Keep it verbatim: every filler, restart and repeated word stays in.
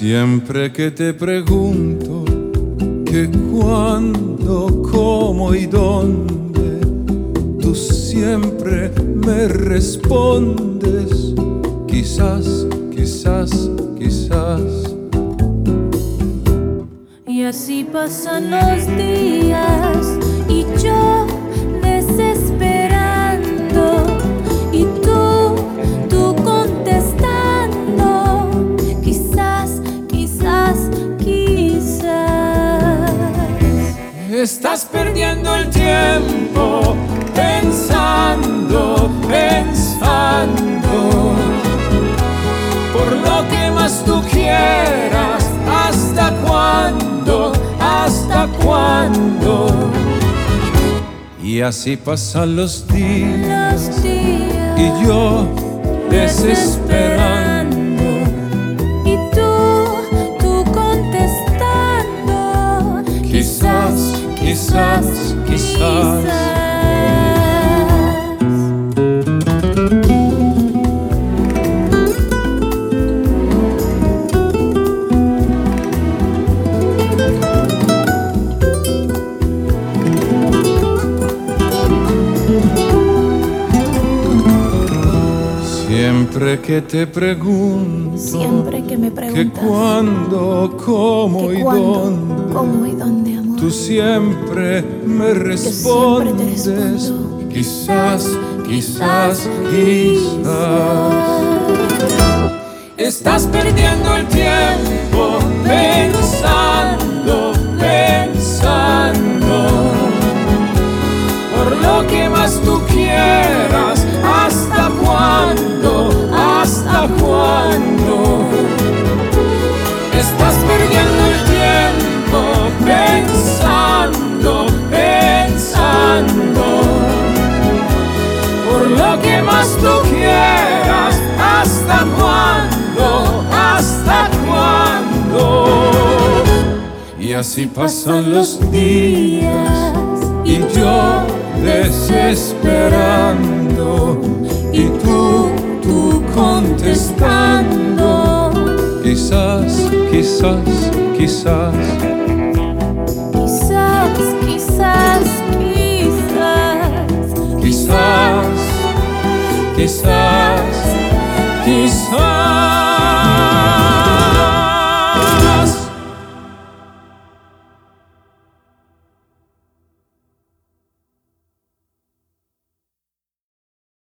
Siempre que te pregunto que cuándo, cómo y dónde, tú siempre me respondes quizás, quizás, quizás. Y así pasan los días y yo desesperando y tú, tú contestando quizás, quizás, quizás. Estás perdiendo el tiempo pensando, pensando por lo que más tú quieras. ¿Hasta cuándo? ¿Hasta cuándo? Y así pasan los días, Los días y yo desesperando y tú, tú contestando quizás, quizás, quizás. Siempre que te pregunto, Siempre que me que preguntas cuándo, cómo que y cuándo, dónde, cómo y dónde, amor, tú siempre me respondes siempre te respondo. quizás, quizás, quizás. Estás perdiendo el tiempo pensando, pensando por lo que más tú quieras. ¿Hasta cuándo? ¿Hasta cuándo? Estás perdiendo el tiempo pensando, pensando por lo que más tú quieras. ¿Hasta cuándo? ¿Hasta cuándo? Y así pasan los días y yo desesperando y tú, tú contestando quizás, quizás, quizás. Quizás, quizás, quizás, Quizás, quizás, quizás.